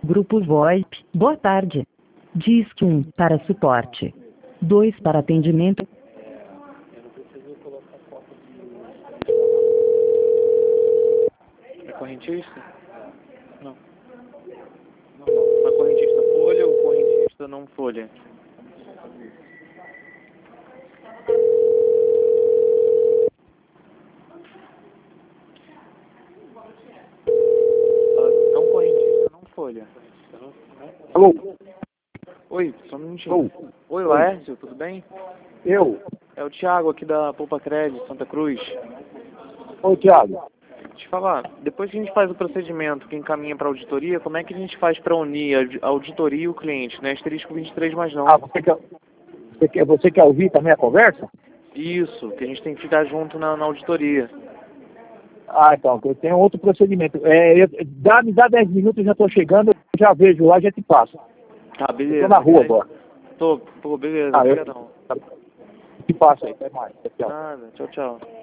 Grupo VoIP, boa tarde. Disque 1 para suporte. 2 para atendimento. É correntista? Não. Na correntista folha ou correntista não folha? Não correntista, não folha. Alô? Oi, só um minutinho. Alô? Oi, Laércio, tudo bem? Eu? É o Thiago aqui da Poupa Crédito, Santa Cruz. Ô, Thiago. Deixa eu falar, depois que a gente faz o procedimento que encaminha para auditoria, como é que a gente faz para unir a auditoria e o cliente, né? Asterisco 23 mais não. Ah, você quer ouvir também a conversa? Isso, que a gente tem que ficar junto na auditoria. Ah, então, eu tenho outro procedimento. Me dá 10 minutos, eu já estou chegando, eu já vejo lá, já te passo. Tá, beleza. Estou na rua agora. Pô, beleza, Ah, obrigadão. te passo aí, até mais. Tchau. Nada, tchau, tchau.